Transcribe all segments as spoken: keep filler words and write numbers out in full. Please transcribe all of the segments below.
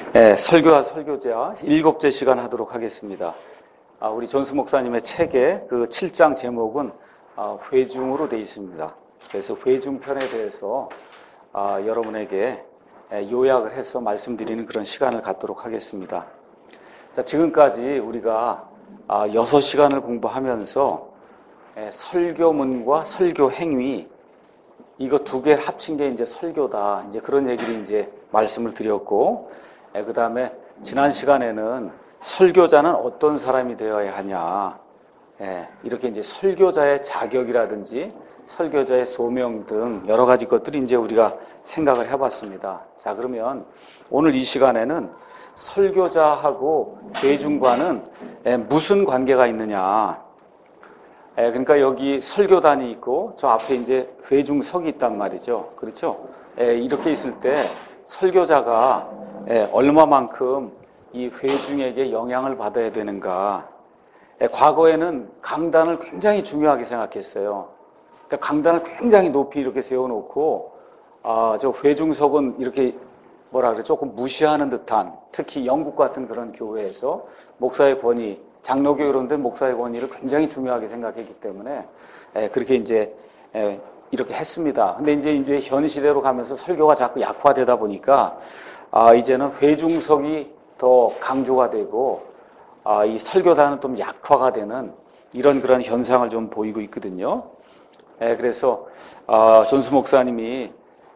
예, 설교와 설교자 일곱째 시간 하도록 하겠습니다. 아, 우리 존스 목사님의 책의 그 칠 장 제목은 아, 회중으로 되어 있습니다. 그래서 회중편에 대해서 아, 여러분에게 예, 요약을 해서 말씀드리는 그런 시간을 갖도록 하겠습니다. 자, 지금까지 우리가 아, 여섯 시간을 공부하면서 예, 설교문과 설교 행위 이거 두 개를 합친 게 이제 설교다. 이제 그런 얘기를 이제 말씀을 드렸고, 예, 그 다음에 지난 시간에는 설교자는 어떤 사람이 되어야 하냐. 예, 이렇게 이제 설교자의 자격이라든지 설교자의 소명 등 여러 가지 것들이 이제 우리가 생각을 해봤습니다. 자, 그러면 오늘 이 시간에는 설교자하고 대중과는 예, 무슨 관계가 있느냐. 예, 그러니까 여기 설교단이 있고 저 앞에 이제 회중석이 있단 말이죠. 그렇죠? 예, 이렇게 있을 때 설교자가 예, 얼마만큼 이 회중에게 영향을 받아야 되는가. 예, 과거에는 강단을 굉장히 중요하게 생각했어요. 그러니까 강단을 굉장히 높이 이렇게 세워놓고 아, 저 회중석은 이렇게 뭐라 그래 조금 무시하는 듯한, 특히 영국 같은 그런 교회에서 목사의 권위, 장로교 이런 데 목사의 권위를 굉장히 중요하게 생각했기 때문에 예, 그렇게 이제 예, 이렇게 했습니다. 근데 이제 이제 현 시대로 가면서 설교가 자꾸 약화되다 보니까 아, 이제는 회중석이 더 강조가 되고 아, 이 설교단은 좀 약화가 되는 이런 그런 현상을 좀 보이고 있거든요. 예, 그래서 아, 존스 목사님이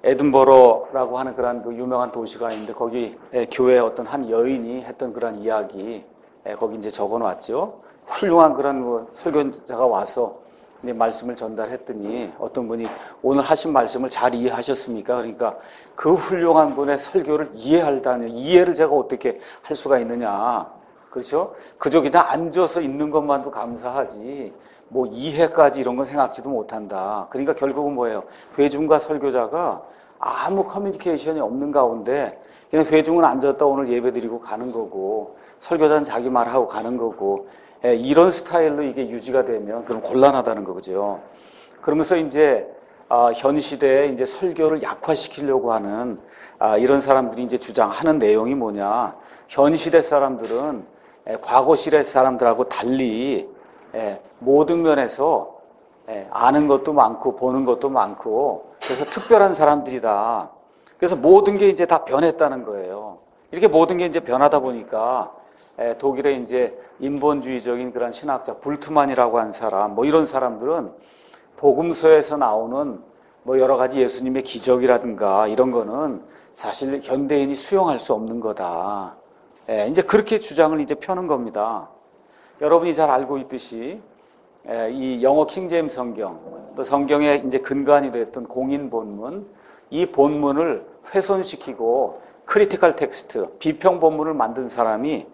에든버러라고 하는 그런 그 유명한 도시가 있는데 거기 예, 교회 어떤 한 여인이 했던 그런 이야기 예, 거기 이제 적어놨죠. 훌륭한 그런 뭐 설교자가 와서 이제 말씀을 전달했더니 어떤 분이 오늘 하신 말씀을 잘 이해하셨습니까? 그러니까 그 훌륭한 분의 설교를 이해할다니 이해를 제가 어떻게 할 수가 있느냐. 그렇죠? 그저 그냥 앉아서 있는 것만도 감사하지 뭐 이해까지 이런 건 생각지도 못한다. 그러니까 결국은 뭐예요? 회중과 설교자가 아무 커뮤니케이션이 없는 가운데 그냥 회중은 앉았다 오늘 예배드리고 가는 거고 설교자는 자기 말하고 가는 거고 예, 이런 스타일로 이게 유지가 되면 그럼 곤란하다는 거죠. 그러면서 이제 아, 현 시대에 이제 설교를 약화시키려고 하는 아, 이런 사람들이 이제 주장하는 내용이 뭐냐? 현 시대 사람들은 예, 과거 시대 사람들하고 달리 예, 모든 면에서 예, 아는 것도 많고 보는 것도 많고 그래서 특별한 사람들이다. 그래서 모든 게 이제 다 변했다는 거예요. 이렇게 모든 게 이제 변하다 보니까 에, 독일의 이제 인본주의적인 그런 신학자 불트만이라고 한 사람, 뭐 이런 사람들은 복음서에서 나오는 뭐 여러 가지 예수님의 기적이라든가 이런 거는 사실 현대인이 수용할 수 없는 거다. 에, 이제 그렇게 주장을 이제 펴는 겁니다. 여러분이 잘 알고 있듯이 에, 이 영어 킹제임스 성경, 또 성경의 이제 근간이 됐던 공인 본문, 이 본문을 훼손시키고 크리티컬 텍스트, 비평 본문을 만든 사람이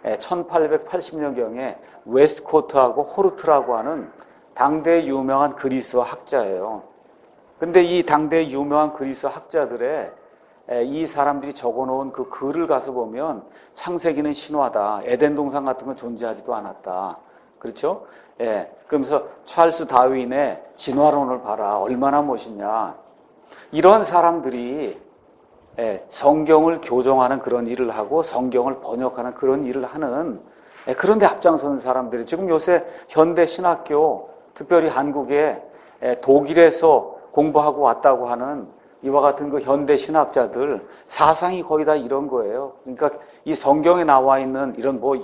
천팔백팔십 년경에 웨스트코트하고 호르트라고 하는 당대 유명한 그리스 학자예요. 근데 이 당대 유명한 그리스 학자들의 이 사람들이 적어놓은 그 글을 가서 보면 창세기는 신화다. 에덴 동산 같은 건 존재하지도 않았다. 그렇죠? 예. 그러면서 찰스 다윈의 진화론을 봐라. 얼마나 멋있냐. 이런 사람들이 예, 성경을 교정하는 그런 일을 하고 성경을 번역하는 그런 일을 하는 예, 그런데 앞장서는 사람들이 지금 요새 현대 신학교 특별히 한국에 예, 독일에서 공부하고 왔다고 하는 이와 같은 그 현대 신학자들 사상이 거의 다 이런 거예요. 그러니까 이 성경에 나와 있는 이런 뭐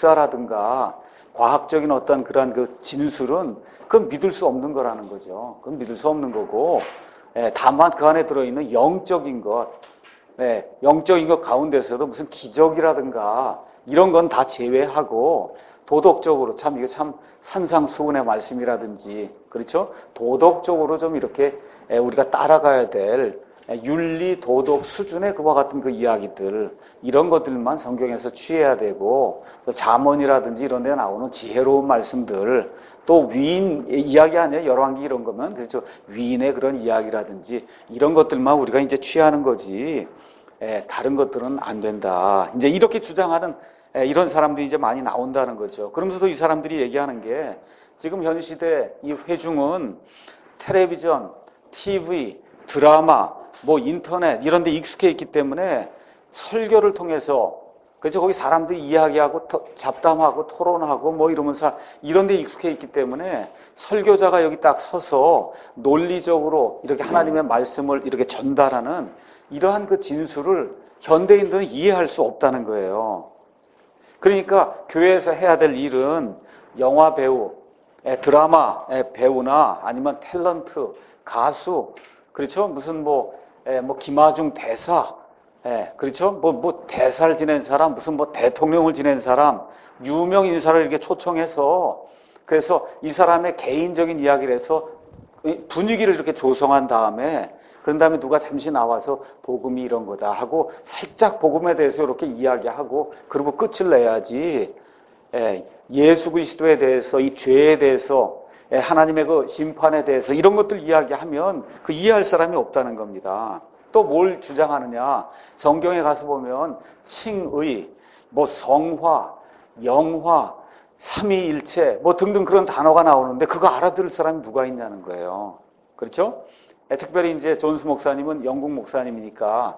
역사라든가 과학적인 어떤 그런 그 진술은 그건 믿을 수 없는 거라는 거죠. 그건 믿을 수 없는 거고 예, 다만 그 안에 들어있는 영적인 것 네, 영적인 것 가운데서도 무슨 기적이라든가 이런 건 다 제외하고 도덕적으로 참 이거 참 산상수훈의 말씀이라든지 그렇죠? 도덕적으로 좀 이렇게 우리가 따라가야 될 윤리 도덕 수준의 그와 같은 그 이야기들 이런 것들만 성경에서 취해야 되고 또 잠언이라든지 이런 데 나오는 지혜로운 말씀들 또 위인 이야기 아니에요? 열왕기 이런 거면 그렇죠? 위인의 그런 이야기라든지 이런 것들만 우리가 이제 취하는 거지 예, 다른 것들은 안 된다. 이제 이렇게 주장하는 예, 이런 사람들이 이제 많이 나온다는 거죠. 그러면서도 이 사람들이 얘기하는 게 지금 현 시대 이 회중은 텔레비전, 티비, 드라마, 뭐 인터넷 이런 데 익숙해 있기 때문에 설교를 통해서, 그래서 거기 사람들이 이야기하고 터, 잡담하고 토론하고 뭐 이러면서 이런 데 익숙해 있기 때문에 설교자가 여기 딱 서서 논리적으로 이렇게 하나님의 말씀을 이렇게 전달하는 이러한 그 진술을 현대인들은 이해할 수 없다는 거예요. 그러니까 교회에서 해야 될 일은 영화 배우, 드라마 배우나 아니면 탤런트, 가수, 그렇죠? 무슨 뭐, 뭐 김아중 대사, 예, 그렇죠? 뭐, 뭐, 대사를 지낸 사람, 무슨 뭐 대통령을 지낸 사람, 유명 인사를 이렇게 초청해서, 그래서 이 사람의 개인적인 이야기를 해서 분위기를 이렇게 조성한 다음에, 그런 다음에 누가 잠시 나와서 복음이 이런 거다 하고, 살짝 복음에 대해서 이렇게 이야기하고, 그리고 끝을 내야지, 예, 예수 그리스도에 대해서, 이 죄에 대해서, 예, 하나님의 그 심판에 대해서 이런 것들 이야기하면 그 이해할 사람이 없다는 겁니다. 또 뭘 주장하느냐? 성경에 가서 보면 칭의, 뭐 성화, 영화, 삼위일체 뭐 등등 그런 단어가 나오는데 그거 알아들을 사람이 누가 있냐는 거예요. 그렇죠? 특별히 이제 존스 목사님은 영국 목사님이니까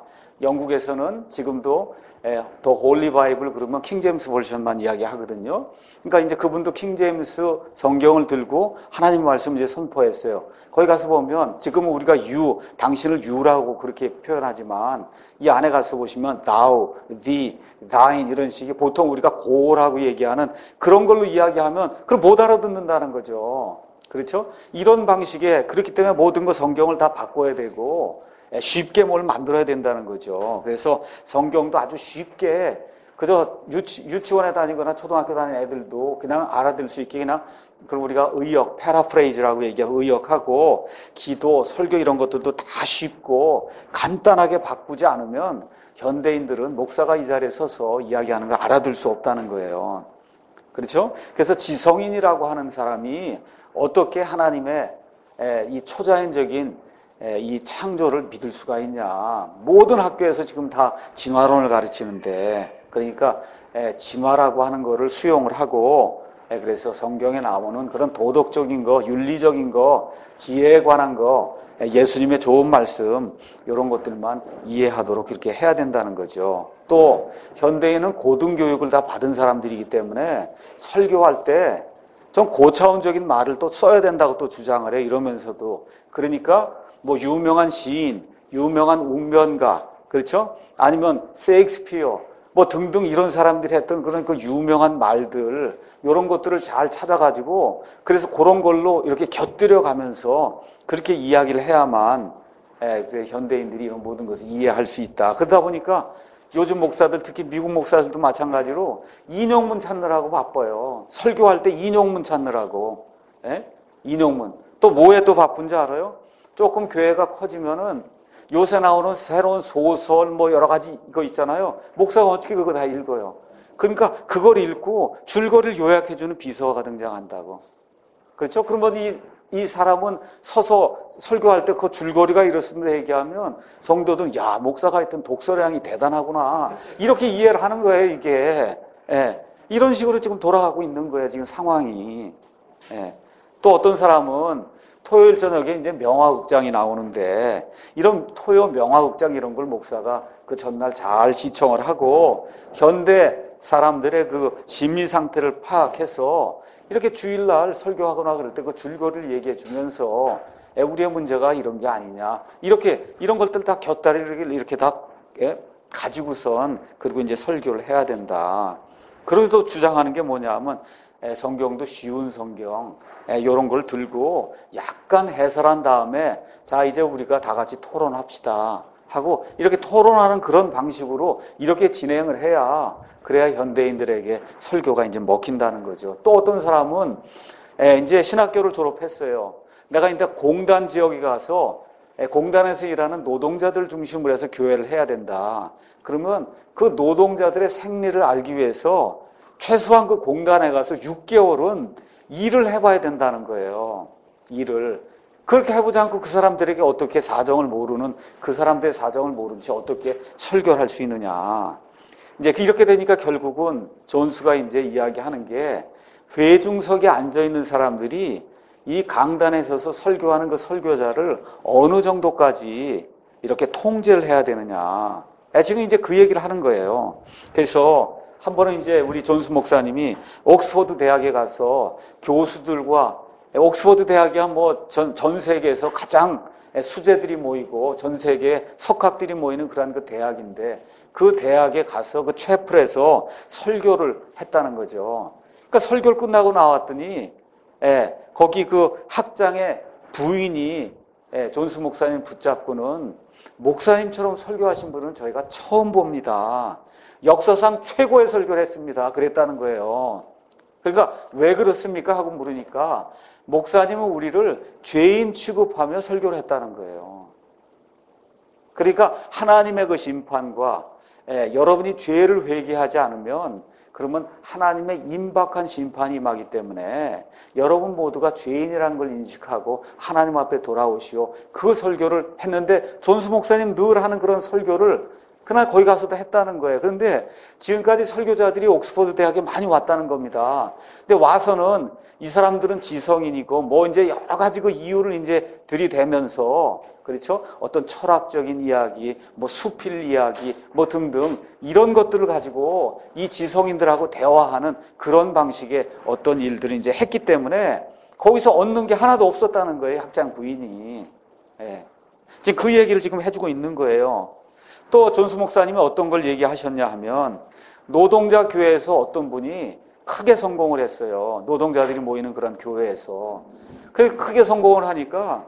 영국에서는 지금도 더 홀리 바이블 그러면 킹제임스 버전만 이야기하거든요. 그러니까 이제 그분도 킹제임스 성경을 들고 하나님의 말씀을 이제 선포했어요. 거기 가서 보면 지금은 우리가 you, 당신을 you라고 그렇게 표현하지만 이 안에 가서 보시면 thou, thee, thine 이런 식의 보통 우리가 고라고 얘기하는 그런 걸로 이야기하면 그걸 못 알아듣는다는 거죠. 그렇죠? 이런 방식에 그렇기 때문에 모든 거 성경을 다 바꿔야 되고 쉽게 뭘 만들어야 된다는 거죠. 그래서 성경도 아주 쉽게 그저 유치, 유치원에 다니거나 초등학교 다니는 애들도 그냥 알아들 수 있게 그냥 그럼 우리가 의역, 패러프레이즈라고 얘기하고 의역하고 기도, 설교 이런 것들도 다 쉽고 간단하게 바꾸지 않으면 현대인들은 목사가 이 자리에 서서 이야기하는 걸 알아들 수 없다는 거예요. 그렇죠? 그래서 지성인이라고 하는 사람이 어떻게 하나님의 이 초자연적인 이 창조를 믿을 수가 있냐. 모든 학교에서 지금 다 진화론을 가르치는데 그러니까 진화라고 하는 거를 수용을 하고 그래서 성경에 나오는 그런 도덕적인 거, 윤리적인 거, 지혜에 관한 거, 예수님의 좋은 말씀 이런 것들만 이해하도록 이렇게 해야 된다는 거죠. 또 현대인은 고등교육을 다 받은 사람들이기 때문에 설교할 때 좀 고차원적인 말을 또 써야 된다고 또 주장을 해. 이러면서도 그러니까 뭐 유명한 시인, 유명한 웅변가, 그렇죠? 아니면 셰익스피어, 뭐 등등 이런 사람들이 했던 그런 그 유명한 말들, 이런 것들을 잘 찾아가지고 그래서 그런 걸로 이렇게 곁들여 가면서 그렇게 이야기를 해야만 예, 그래, 현대인들이 이런 모든 것을 이해할 수 있다. 그러다 보니까 요즘 목사들, 특히 미국 목사들도 마찬가지로 인용문 찾느라고 바빠요. 설교할 때 인용문 찾느라고. 예? 인용문. 또 뭐에 또 바쁜지 알아요? 조금 교회가 커지면은 요새 나오는 새로운 소설 뭐 여러 가지 이거 있잖아요. 목사가 어떻게 그거 다 읽어요. 그러니까 그걸 읽고 줄거리를 요약해주는 비서가 등장한다고. 그렇죠? 그러면 이, 이 사람은 서서 설교할 때 그 줄거리가 이렇습니다 얘기하면 성도들은 야, 목사가 했던 독서량이 대단하구나. 이렇게 이해를 하는 거예요, 이게. 예. 이런 식으로 지금 돌아가고 있는 거예요, 지금 상황이. 예. 또 어떤 사람은 토요일 저녁에 이제 명화극장이 나오는데 이런 토요 명화극장 이런 걸 목사가 그 전날 잘 시청을 하고 현대 사람들의 그 심리 상태를 파악해서 이렇게 주일날 설교하거나 그럴 때 그 줄거리를 얘기해 주면서 우리의 문제가 이런 게 아니냐 이렇게 이런 것들 다 곁다리를 이렇게 다 가지고선 그리고 이제 설교를 해야 된다. 그래도 주장하는 게 뭐냐면 성경도 쉬운 성경 이런 걸 들고 약간 해설한 다음에 자 이제 우리가 다 같이 토론합시다 하고 이렇게 토론하는 그런 방식으로 이렇게 진행을 해야 그래야 현대인들에게 설교가 이제 먹힌다는 거죠. 또 어떤 사람은 이제 신학교를 졸업했어요. 내가 이제 공단 지역에 가서 공단에서 일하는 노동자들 중심으로 해서 교회를 해야 된다. 그러면 그 노동자들의 생리를 알기 위해서 최소한 그 공단에 가서 육 개월은 일을 해봐야 된다는 거예요. 일을. 그렇게 해보지 않고 그 사람들에게 어떻게 사정을 모르는, 그 사람들의 사정을 모른 채 어떻게 설교를 할 수 있느냐. 이제 이렇게 되니까 결국은 존스가 이제 이야기하는 게 회중석에 앉아있는 사람들이 이 강단에 서서 설교하는 그 설교자를 어느 정도까지 이렇게 통제를 해야 되느냐. 지금 이제 그 얘기를 하는 거예요. 그래서 한 번은 이제 우리 존스 목사님이 옥스퍼드 대학에 가서 교수들과, 옥스퍼드 대학이 뭐 전, 전 세계에서 가장 수재들이 모이고 전 세계 석학들이 모이는 그런 그 대학인데, 그 대학에 가서 그 채플에서 설교를 했다는 거죠. 그러니까 설교를 끝나고 나왔더니 예, 거기 그 학장의 부인이 예, 존스 목사님 붙잡고는, 목사님처럼 설교하신 분은 저희가 처음 봅니다. 역사상 최고의 설교를 했습니다. 그랬다는 거예요. 그러니까 왜 그렇습니까? 하고 물으니까 목사님은 우리를 죄인 취급하며 설교를 했다는 거예요. 그러니까 하나님의 그 심판과 예, 여러분이 죄를 회개하지 않으면 그러면 하나님의 임박한 심판이 임하기 때문에 여러분 모두가 죄인이라는 걸 인식하고 하나님 앞에 돌아오시오. 그 설교를 했는데 존스 목사님 늘 하는 그런 설교를 그날 거기 가서도 했다는 거예요. 그런데 지금까지 설교자들이 옥스퍼드 대학에 많이 왔다는 겁니다. 근데 와서는 이 사람들은 지성인이고 뭐 이제 여러 가지 그 이유를 이제 들이대면서, 그렇죠? 어떤 철학적인 이야기, 뭐 수필 이야기, 뭐 등등 이런 것들을 가지고 이 지성인들하고 대화하는 그런 방식의 어떤 일들을 이제 했기 때문에 거기서 얻는 게 하나도 없었다는 거예요. 학장 부인이. 예. 지금 그 얘기를 지금 해주고 있는 거예요. 또 존스 목사님이 어떤 걸 얘기하셨냐 하면, 노동자 교회에서 어떤 분이 크게 성공을 했어요. 노동자들이 모이는 그런 교회에서. 그래서 크게 성공을 하니까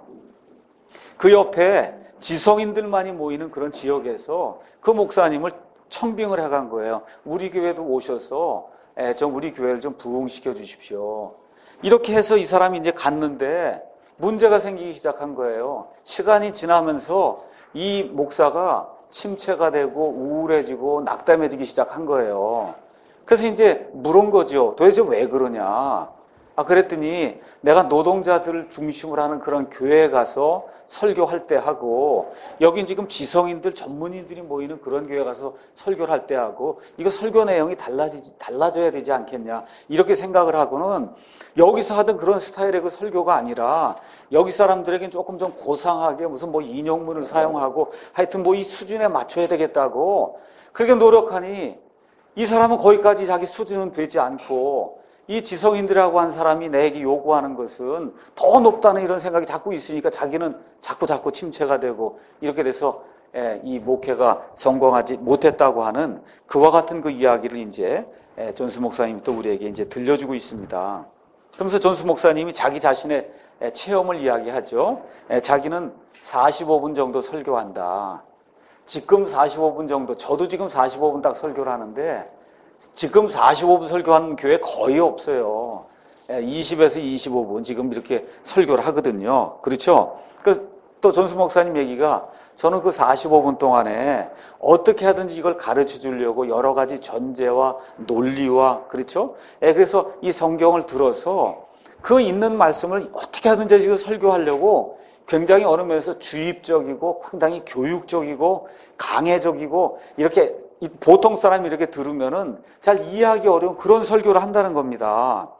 그 옆에 지성인들만이 모이는 그런 지역에서 그 목사님을 청빙을 해간 거예요. 우리 교회도 오셔서 예, 좀 우리 교회를 좀 부흥시켜 주십시오. 이렇게 해서 이 사람이 이제 갔는데 문제가 생기기 시작한 거예요. 시간이 지나면서 이 목사가 침체가 되고 우울해지고 낙담해지기 시작한 거예요. 그래서 이제 물은 거죠. 도대체 왜 그러냐. 아, 그랬더니 내가 노동자들을 중심으로 하는 그런 교회에 가서 설교할 때 하고, 여긴 지금 지성인들, 전문인들이 모이는 그런 교회 가서 설교를 할 때 하고, 이거 설교 내용이 달라지지, 달라져야 되지 않겠냐. 이렇게 생각을 하고는 여기서 하던 그런 스타일의 그 설교가 아니라 여기 사람들에겐 조금 좀 고상하게 무슨 뭐 인용문을 사용하고 하여튼 뭐 이 수준에 맞춰야 되겠다고 그렇게 노력하니 이 사람은 거기까지 자기 수준은 되지 않고 이 지성인들하고 한 사람이 내게 요구하는 것은 더 높다는 이런 생각이 자꾸 있으니까 자기는 자꾸 자꾸 침체가 되고 이렇게 돼서 이 목회가 성공하지 못했다고 하는 그와 같은 그 이야기를 이제 존스 목사님이 또 우리에게 이제 들려주고 있습니다. 그러면서 존스 목사님이 자기 자신의 체험을 이야기하죠. 자기는 사십오 분 정도 설교한다. 지금 사십오 분 정도, 저도 지금 사십오 분 딱 설교를 하는데 지금 사십오 분 설교하는 교회 거의 없어요. 이십에서 이십오 분 지금 이렇게 설교를 하거든요. 그렇죠? 또 존스 목사님 얘기가, 저는 그 사십오 분 동안에 어떻게 하든지 이걸 가르쳐 주려고 여러 가지 전제와 논리와, 그렇죠? 그래서 이 성경을 들어서 그 있는 말씀을 어떻게 하든지 지금 설교하려고 굉장히 어느 면에서 주입적이고 상당히 교육적이고 강해적이고 이렇게 보통 사람이 이렇게 들으면은 잘 이해하기 어려운 그런 설교를 한다는 겁니다.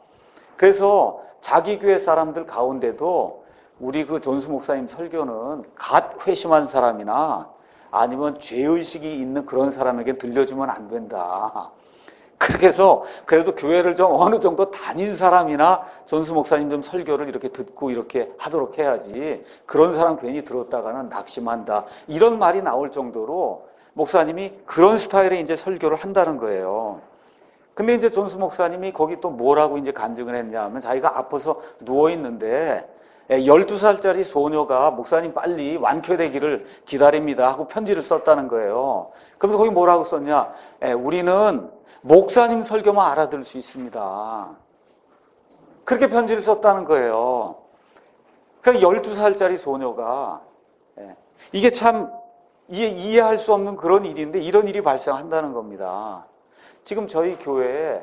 그래서 자기 교회 사람들 가운데도 우리 그 존스 목사님 설교는 갓 회심한 사람이나 아니면 죄의식이 있는 그런 사람에게 들려주면 안 된다. 그렇게 해서 그래도 교회를 좀 어느 정도 다닌 사람이나 존스 목사님 좀 설교를 이렇게 듣고 이렇게 하도록 해야지, 그런 사람 괜히 들었다가는 낙심한다. 이런 말이 나올 정도로 목사님이 그런 스타일의 이제 설교를 한다는 거예요. 근데 이제 존스 목사님이 거기 또 뭐라고 이제 간증을 했냐 하면, 자기가 아파서 누워있는데 열두 살짜리 소녀가 목사님 빨리 완쾌되기를 기다립니다 하고 편지를 썼다는 거예요. 그러면서 거기 뭐라고 썼냐, 우리는 목사님 설교만 알아들을 수 있습니다. 그렇게 편지를 썼다는 거예요. 그러니까 열두 살짜리 소녀가, 이게 참 이해할 수 없는 그런 일인데 이런 일이 발생한다는 겁니다. 지금 저희 교회에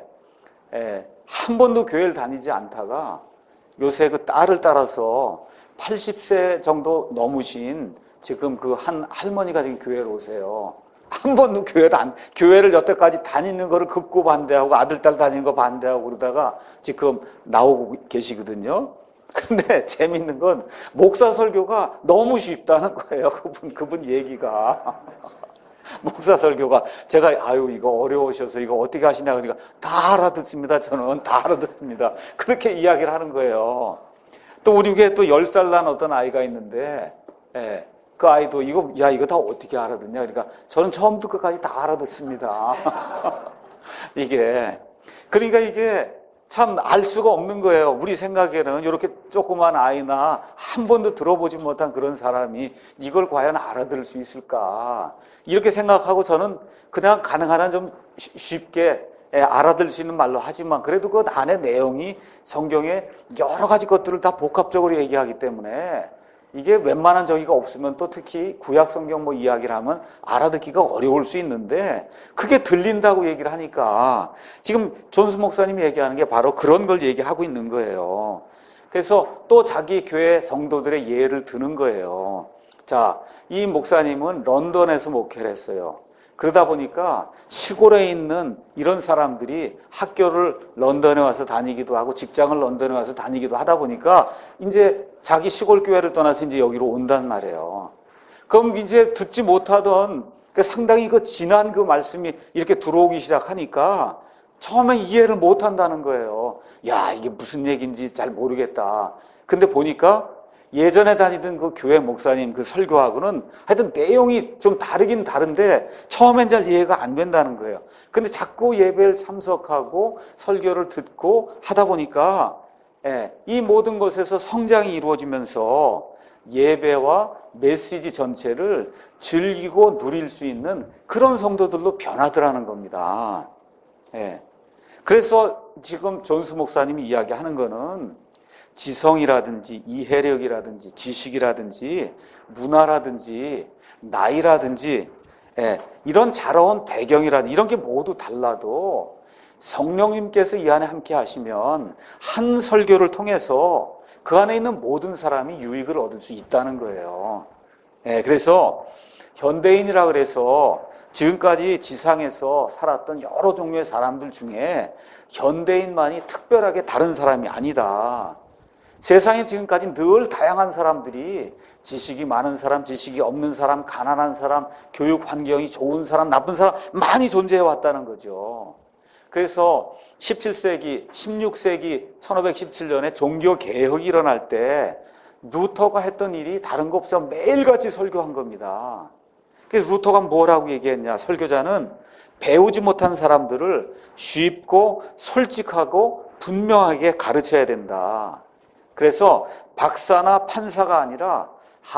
한 번도 교회를 다니지 않다가 요새 그 딸을 따라서 팔십 세 정도 넘으신 지금 그 한 할머니가 지금 교회로 오세요. 한 번도 교회를 안, 교회를 여태까지 다니는 거를 급고 반대하고 아들, 딸 다니는 거 반대하고 그러다가 지금 나오고 계시거든요. 근데 재밌는 건 목사 설교가 너무 쉽다는 거예요. 그분, 그분 얘기가. 목사 설교가 제가 아유 이거 어려우셔서 이거 어떻게 하시냐 그러니까 다 알아듣습니다. 저는 다 알아듣습니다. 그렇게 이야기를 하는 거예요. 또 우리 교회에 또 열 살 난 어떤 아이가 있는데 예, 그 아이도 이거 야 이거 다 어떻게 알아듣냐 그러니까 저는 처음부터 끝까지 다 알아듣습니다. 이게 그러니까 이게 참 알 수가 없는 거예요. 우리 생각에는 이렇게 조그만 아이나 한 번도 들어보지 못한 그런 사람이 이걸 과연 알아들을 수 있을까? 이렇게 생각하고 저는 그냥 가능한 한 좀 쉽게 알아들 수 있는 말로 하지만 그래도 그 안에 내용이 성경에 여러 가지 것들을 다 복합적으로 얘기하기 때문에 이게 웬만한 저기가 없으면 또 특히 구약 성경 뭐 이야기를 하면 알아듣기가 어려울 수 있는데 그게 들린다고 얘기를 하니까 지금 존스 목사님이 얘기하는 게 바로 그런 걸 얘기하고 있는 거예요. 그래서 또 자기 교회 성도들의 예를 드는 거예요. 자, 이 목사님은 런던에서 목회를 했어요. 그러다 보니까 시골에 있는 이런 사람들이 학교를 런던에 와서 다니기도 하고 직장을 런던에 와서 다니기도 하다 보니까 이제 자기 시골 교회를 떠나서 이제 여기로 온단 말이에요. 그럼 이제 듣지 못하던 상당히 그 진한 그 말씀이 이렇게 들어오기 시작하니까 처음에 이해를 못 한다는 거예요. 야, 이게 무슨 얘기인지 잘 모르겠다. 근데 보니까 예전에 다니던 그 교회 목사님 그 설교하고는 하여튼 내용이 좀 다르긴 다른데 처음엔 잘 이해가 안 된다는 거예요. 근데 자꾸 예배를 참석하고 설교를 듣고 하다 보니까 예, 이 모든 것에서 성장이 이루어지면서 예배와 메시지 전체를 즐기고 누릴 수 있는 그런 성도들로 변하더라는 겁니다. 예. 그래서 지금 존스 목사님이 이야기하는 거는 지성이라든지 이해력이라든지 지식이라든지 문화라든지 나이라든지 예, 이런 자라온 배경이라든지 이런 게 모두 달라도 성령님께서 이 안에 함께 하시면 한 설교를 통해서 그 안에 있는 모든 사람이 유익을 얻을 수 있다는 거예요. 예, 그래서 현대인이라 그래서 지금까지 지상에서 살았던 여러 종류의 사람들 중에 현대인만이 특별하게 다른 사람이 아니다. 세상에 지금까지 늘 다양한 사람들이 지식이 많은 사람, 지식이 없는 사람, 가난한 사람, 교육 환경이 좋은 사람, 나쁜 사람 많이 존재해 왔다는 거죠. 그래서 십칠 세기, 십육 세기, 천오백십칠 년에 종교개혁이 일어날 때 루터가 했던 일이 다른 거 없어 매일같이 설교한 겁니다. 그래서 루터가 뭐라고 얘기했냐. 설교자는 배우지 못한 사람들을 쉽고 솔직하고 분명하게 가르쳐야 된다. 그래서 박사나 판사가 아니라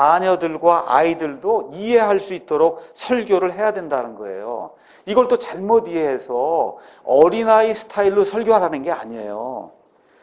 하녀들과 아이들도 이해할 수 있도록 설교를 해야 된다는 거예요. 이걸 또 잘못 이해해서 어린아이 스타일로 설교하라는 게 아니에요.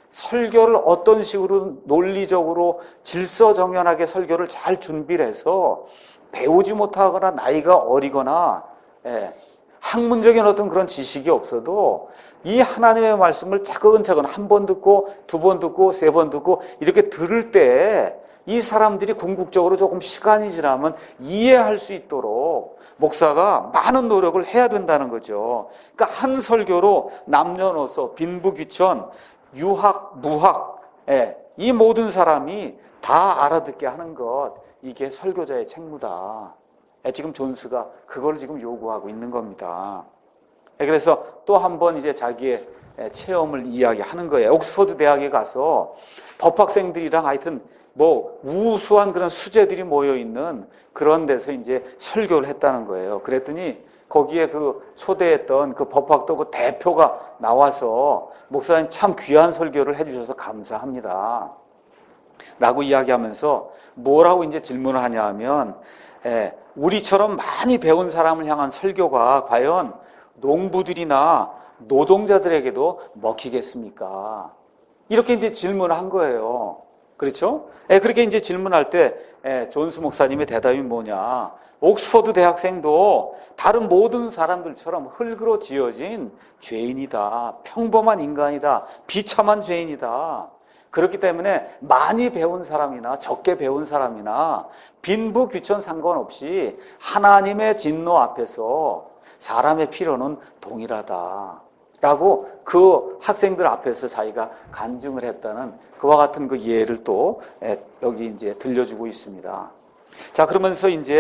설교를 어떤 식으로 논리적으로 질서정연하게 설교를 잘 준비를 해서 배우지 못하거나 나이가 어리거나 예, 학문적인 어떤 그런 지식이 없어도 이 하나님의 말씀을 차근차근 한 번 듣고 두 번 듣고 세 번 듣고 이렇게 들을 때 이 사람들이 궁극적으로 조금 시간이 지나면 이해할 수 있도록 목사가 많은 노력을 해야 된다는 거죠. 그러니까 한 설교로 남녀노소, 빈부귀천, 유학, 무학 예, 이 모든 사람이 다 알아듣게 하는 것 이게 설교자의 책무다. 예, 지금 존스가 그걸 지금 요구하고 있는 겁니다. 예, 그래서 또 한 번 이제 자기의 체험을 이야기하는 거예요. 옥스퍼드 대학에 가서 법학생들이랑 하여튼 뭐 우수한 그런 수재들이 모여 있는 그런 데서 이제 설교를 했다는 거예요. 그랬더니 거기에 그 초대했던 그 법학도 그 대표가 나와서 목사님 참 귀한 설교를 해주셔서 감사합니다. 라고 이야기하면서 뭐라고 이제 질문을 하냐 하면 예, 우리처럼 많이 배운 사람을 향한 설교가 과연 농부들이나 노동자들에게도 먹히겠습니까? 이렇게 이제 질문을 한 거예요. 그렇죠? 예, 그렇게 이제 질문할 때 예, 존스 목사님의 대답이 뭐냐? 옥스퍼드 대학생도 다른 모든 사람들처럼 흙으로 지어진 죄인이다. 평범한 인간이다. 비참한 죄인이다. 그렇기 때문에 많이 배운 사람이나 적게 배운 사람이나 빈부귀천 상관없이 하나님의 진노 앞에서 사람의 필요는 동일하다. 라고 그 학생들 앞에서 자기가 간증을 했다는 그와 같은 그 예를 또 여기 이제 들려주고 있습니다. 자, 그러면서 이제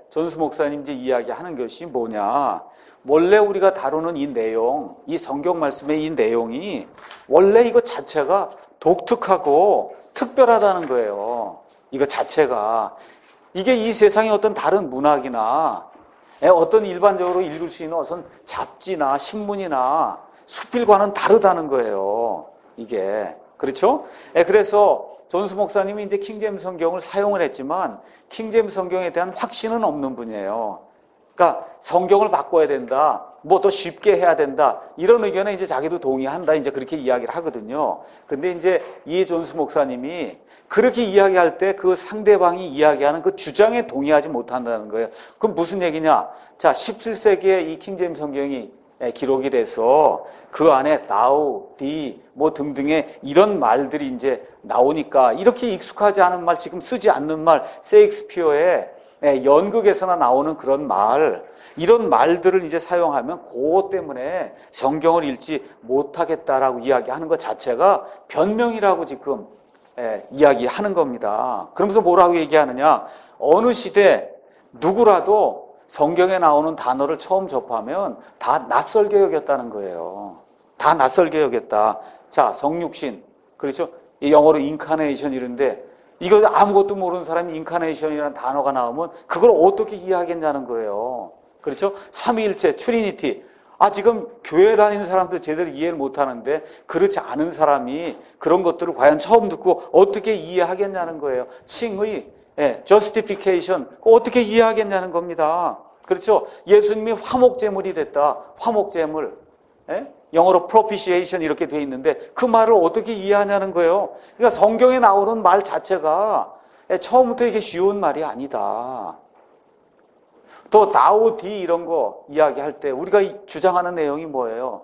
전수 목사님 이제 이야기하는 것이 뭐냐? 원래 우리가 다루는 이 내용, 이 성경 말씀의 이 내용이 원래 이거 자체가 독특하고 특별하다는 거예요. 이거 자체가. 이게 이 세상의 어떤 다른 문학이나 어떤 일반적으로 읽을 수 있는 어떤 잡지나 신문이나 수필과는 다르다는 거예요. 이게. 그렇죠? 그래서 전수 목사님이 이제 킹제임스 성경을 사용을 했지만 킹제임스 성경에 대한 확신은 없는 분이에요. 그러니까 성경을 바꿔야 된다. 뭐 더 쉽게 해야 된다. 이런 의견에 이제 자기도 동의한다. 이제 그렇게 이야기를 하거든요. 근데 이제 이 전수 목사님이 그렇게 이야기할 때 그 상대방이 이야기하는 그 주장에 동의하지 못한다는 거예요. 그럼 무슨 얘기냐? 자, 십칠 세기에 이 킹제임스 성경이 기록이 돼서 그 안에 thou, thee 뭐 등등의 이런 말들이 이제 나오니까 이렇게 익숙하지 않은 말, 지금 쓰지 않는 말, 셰익스피어의 연극에서나 나오는 그런 말, 이런 말들을 이제 사용하면 그것 때문에 성경을 읽지 못하겠다라고 이야기하는 것 자체가 변명이라고 지금 이야기하는 겁니다. 그러면서 뭐라고 얘기하느냐? 어느 시대 누구라도 성경에 나오는 단어를 처음 접하면 다 낯설게 여겼다는 거예요. 다 낯설게 여겼다. 자, 성육신. 그렇죠? 영어로 인카네이션 이런데 이거 아무것도 모르는 사람이 인카네이션이라는 단어가 나오면 그걸 어떻게 이해하겠냐는 거예요. 그렇죠? 삼위일체, 트리니티. 아, 지금 교회 다니는 사람도 제대로 이해를 못하는데 그렇지 않은 사람이 그런 것들을 과연 처음 듣고 어떻게 이해하겠냐는 거예요. 칭의, 예, justification, 어떻게 이해하겠냐는 겁니다. 그렇죠? 예수님이 화목제물이 됐다. 화목제물. 예? 영어로 propitiation 이렇게 돼 있는데 그 말을 어떻게 이해하냐는 거예요. 그러니까 성경에 나오는 말 자체가 처음부터 이게 쉬운 말이 아니다. 또 thou, thee 이런 거 이야기할 때 우리가 주장하는 내용이 뭐예요?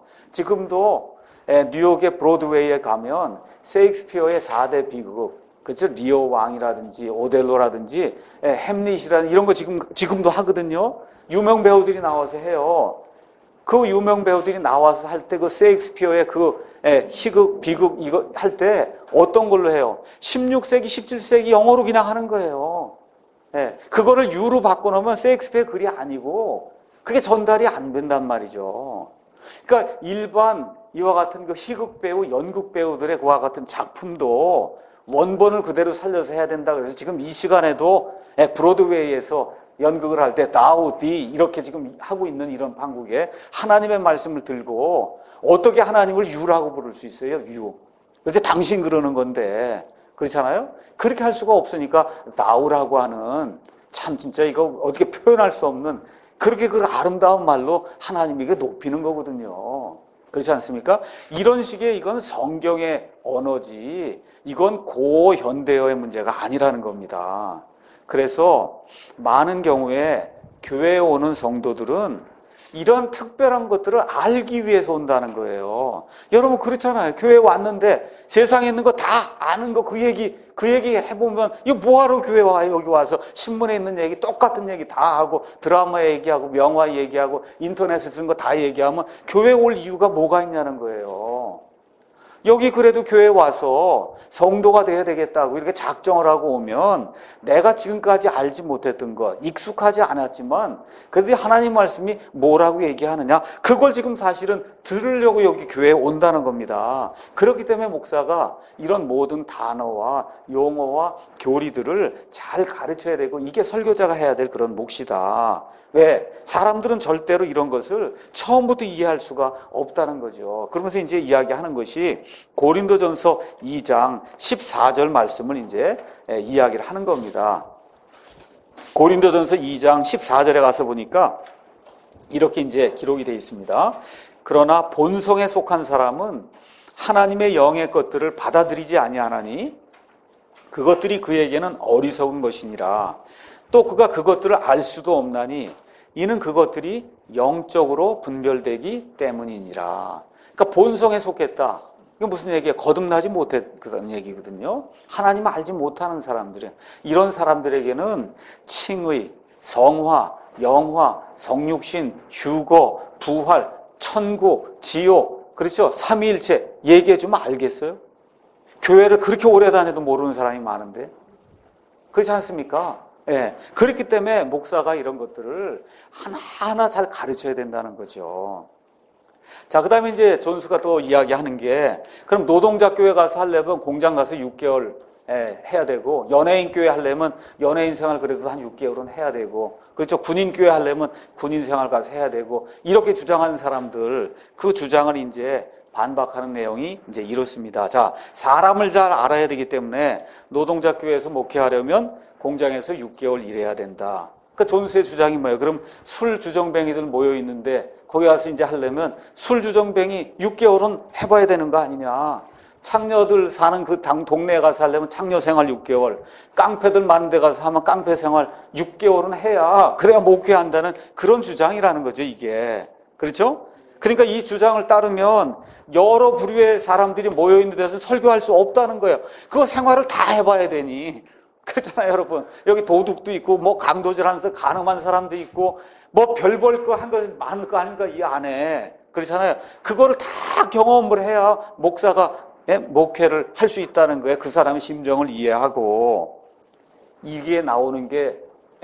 지금도 뉴욕의 브로드웨이에 가면 셰익스피어의 사 대 비극, 그렇죠? 리오 왕이라든지 오델로라든지 햄릿이라는 이런 거 지금 지금도 하거든요. 유명 배우들이 나와서 해요. 그 유명 배우들이 나와서 할 때 그 셰익스피어의 그 희극, 비극 이거 할 때 어떤 걸로 해요? 십육 세기, 십칠 세기 영어로 그냥 하는 거예요. 예, 그거를 유로 바꿔놓으면 셰익스피어 글이 아니고 그게 전달이 안 된단 말이죠. 그러니까 일반 이와 같은 그 희극 배우, 연극 배우들의 그와 같은 작품도 원본을 그대로 살려서 해야 된다. 그래서 지금 이 시간에도 브로드웨이에서 연극을 할 때 thou, thee 이렇게 지금 하고 있는 이런 판국에 하나님의 말씀을 들고 어떻게 하나님을 유라고 부를 수 있어요? 유. 그래서 당신 그러는 건데 그렇잖아요? 그렇게 할 수가 없으니까 thou라고 하는 참 진짜 이거 어떻게 표현할 수 없는 그렇게 그 아름다운 말로 하나님에게 높이는 거거든요. 그렇지 않습니까? 이런 식의 이건 성경의 언어지 이건 고현대어의 문제가 아니라는 겁니다. 그래서 많은 경우에 교회에 오는 성도들은 이런 특별한 것들을 알기 위해서 온다는 거예요. 여러분 그렇잖아요. 교회에 왔는데 세상에 있는 거 다 아는 거 그 얘기 그 얘기 해보면 이거 뭐하러 교회 와요? 여기 와서 신문에 있는 얘기 똑같은 얘기 다 하고 드라마 얘기하고 명화 얘기하고 인터넷에 쓴 거 다 얘기하면 교회 올 이유가 뭐가 있냐는 거예요. 여기 그래도 교회에 와서 성도가 돼야 되겠다고 이렇게 작정을 하고 오면 내가 지금까지 알지 못했던 것, 익숙하지 않았지만 그래도 하나님 말씀이 뭐라고 얘기하느냐 그걸 지금 사실은 들으려고 여기 교회에 온다는 겁니다. 그렇기 때문에 목사가 이런 모든 단어와 용어와 교리들을 잘 가르쳐야 되고 이게 설교자가 해야 될 그런 몫이다. 왜? 사람들은 절대로 이런 것을 처음부터 이해할 수가 없다는 거죠. 그러면서 이제 이야기하는 것이 고린도전서 이 장 십사 절 말씀을 이제 이야기를 하는 겁니다. 고린도전서 이 장 십사 절에 가서 보니까 이렇게 이제 기록이 되어 있습니다. 그러나 본성에 속한 사람은 하나님의 영의 것들을 받아들이지 아니하나니 그것들이 그에게는 어리석은 것이니라. 또 그가 그것들을 알 수도 없나니 이는 그것들이 영적으로 분별되기 때문이니라. 그러니까 본성에 속했다. 이건 무슨 얘기예요? 거듭나지 못했다는 얘기거든요. 하나님을 알지 못하는 사람들, 이런 사람들에게는 칭의, 성화, 영화, 성육신, 휴거, 부활, 천국, 지옥, 그렇죠? 삼위일체 얘기해 주면 알겠어요? 교회를 그렇게 오래 다녀도 모르는 사람이 많은데 그렇지 않습니까? 예. 그렇기 때문에 목사가 이런 것들을 하나하나 잘 가르쳐야 된다는 거죠. 자, 그 다음에 이제 존스가 또 이야기하는 게, 그럼 노동자 교회 가서 하려면 공장 가서 육 개월 예, 해야 되고, 연예인 교회 하려면 연예인 생활 그래도 한 육 개월은 해야 되고, 그렇죠. 군인 교회 하려면 군인 생활 가서 해야 되고, 이렇게 주장하는 사람들, 그 주장을 이제 반박하는 내용이 이제 이렇습니다. 자, 사람을 잘 알아야 되기 때문에 노동자 교회에서 목회하려면 공장에서 육 개월 일해야 된다. 그 존스의 주장이 뭐예요? 그럼 술 주정뱅이들 모여 있는데 거기 가서 이제 하려면 술 주정뱅이 육 개월은 해봐야 되는 거 아니냐? 창녀들 사는 그 당 동네에 가서 하려면 창녀 생활 육 개월, 깡패들 많은 데 가서 하면 깡패 생활 육 개월은 해야 그래야 목회한다는 그런 주장이라는 거죠, 이게. 그렇죠? 그러니까 이 주장을 따르면 여러 부류의 사람들이 모여 있는 데서 설교할 수 없다는 거예요. 그거 생활을 다 해봐야 되니. 그렇잖아요, 여러분. 여기 도둑도 있고, 뭐 강도질하면서 가늠한 사람도 있고, 뭐 별 볼 거 한 것이 많을 거 아닌가 이 안에. 그렇잖아요. 그거를 다 경험을 해야 목사가 예? 목회를 할 수 있다는 거예요. 그 사람의 심정을 이해하고. 이게 나오는 게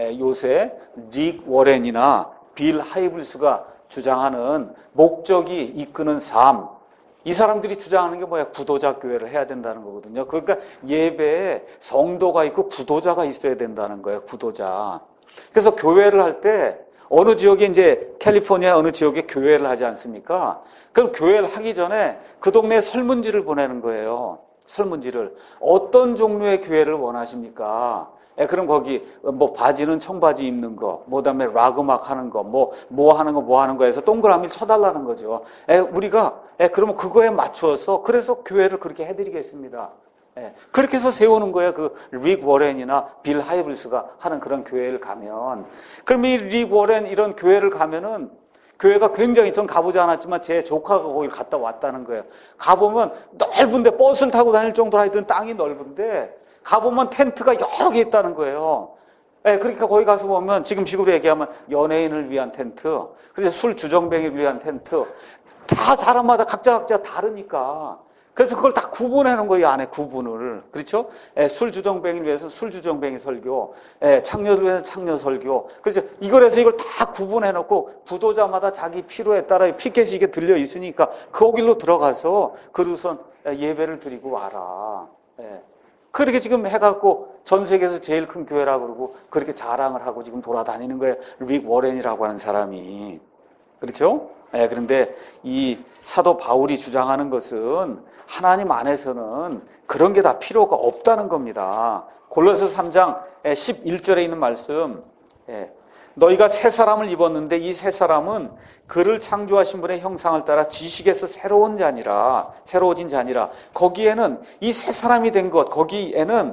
요새 릭 워렌이나 빌 하이블스가 주장하는 목적이 이끄는 삶. 이 사람들이 주장하는 게 뭐야? 구도자 교회를 해야 된다는 거거든요. 그러니까 예배에 성도가 있고 구도자가 있어야 된다는 거예요. 구도자. 그래서 교회를 할 때 어느 지역에 이제 캘리포니아 어느 지역에 교회를 하지 않습니까? 그럼 교회를 하기 전에 그 동네에 설문지를 보내는 거예요. 설문지를. 어떤 종류의 교회를 원하십니까? 예, 그럼 거기 뭐 바지는 청바지 입는 거, 뭐 그다음에 락 음악 하는 거, 뭐 뭐 하는 거, 뭐 하는 거에서 동그라미를 쳐달라는 거죠. 예, 우리가 예, 그러면 그거에 맞춰서 그래서 교회를 그렇게 해드리겠습니다. 예, 그렇게 해서 세우는 거예요. 그 릭 워렌이나 빌 하이블스가 하는 그런 교회를 가면, 그럼 이 릭 워렌 이런 교회를 가면은 교회가 굉장히, 전 가보지 않았지만 제 조카가 거기를 갔다 왔다는 거예요. 가보면 넓은데 버스를 타고 다닐 정도로 하여튼 땅이 넓은데 가보면 텐트가 여러 개 있다는 거예요. 예, 그러니까 거기 가서 보면 지금 식으로 얘기하면 연예인을 위한 텐트, 그래서 술 주정뱅이를 위한 텐트, 다 사람마다 각자 각자 다르니까. 그래서 그걸 다 구분해 놓은 거예요, 이 안에 구분을. 그렇죠? 예, 술 주정뱅이를 위해서 술 주정뱅이 설교, 예, 창녀를 위해서 창녀 설교. 그래서 이걸 해서 이걸 다 구분해 놓고 부도자마다 자기 필요에 따라 피켓이 이게 들려 있으니까 거길로 들어가서 그러고선 예배를 드리고 와라. 예. 그렇게 지금 해갖고 전 세계에서 제일 큰 교회라고 그러고 그렇게 자랑을 하고 지금 돌아다니는 거예요. 릭 워렌이라고 하는 사람이. 그렇죠? 예, 그런데 이 사도 바울이 주장하는 것은 하나님 안에서는 그런 게 다 필요가 없다는 겁니다. 골로새 삼 장 십일 절에 있는 말씀, 예, 너희가 새 사람을 입었는데 이 새 사람은 그를 창조하신 분의 형상을 따라 지식에서 새로운 자니라, 새로워진 자니라. 거기에는 이 새 사람이 된 것, 거기에는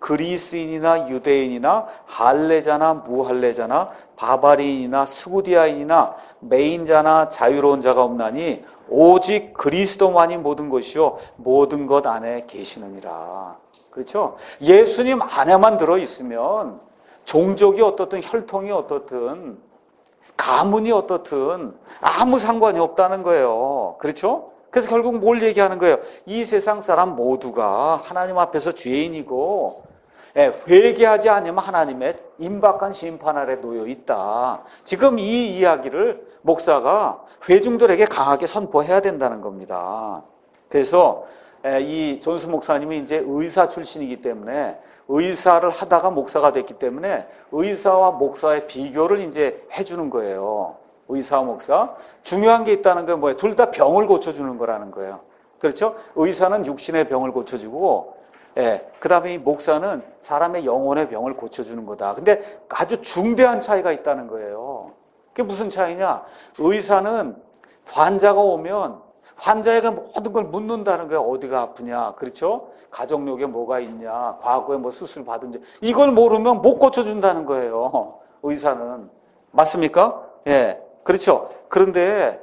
그리스인이나 유대인이나 할례자나 무할례자나 바바리인이나 스구디아인이나 매인자나 자유로운 자가 없나니 오직 그리스도만이 모든 것이요 모든 것 안에 계시느니라. 그렇죠? 예수님 안에만 들어있으면 종족이 어떻든 혈통이 어떻든 가문이 어떻든 아무 상관이 없다는 거예요. 그렇죠? 그래서 결국 뭘 얘기하는 거예요? 이 세상 사람 모두가 하나님 앞에서 죄인이고 회개하지 않으면 하나님의 임박한 심판 아래 놓여 있다. 지금 이 이야기를 목사가 회중들에게 강하게 선포해야 된다는 겁니다. 그래서 이 존스 목사님이 이제 의사 출신이기 때문에 의사를 하다가 목사가 됐기 때문에 의사와 목사의 비교를 이제 해주는 거예요. 의사와 목사. 중요한 게 있다는 건 뭐예요? 둘 다 병을 고쳐주는 거라는 거예요. 그렇죠? 의사는 육신의 병을 고쳐주고, 예, 그 다음에 이 목사는 사람의 영혼의 병을 고쳐주는 거다. 근데 아주 중대한 차이가 있다는 거예요. 그게 무슨 차이냐? 의사는 환자가 오면 환자에게 모든 걸 묻는다는 거예요. 어디가 아프냐, 그렇죠? 가족력에 뭐가 있냐, 과거에 뭐 수술 받은지, 이걸 모르면 못 고쳐준다는 거예요. 의사는. 맞습니까? 예, 그렇죠. 그런데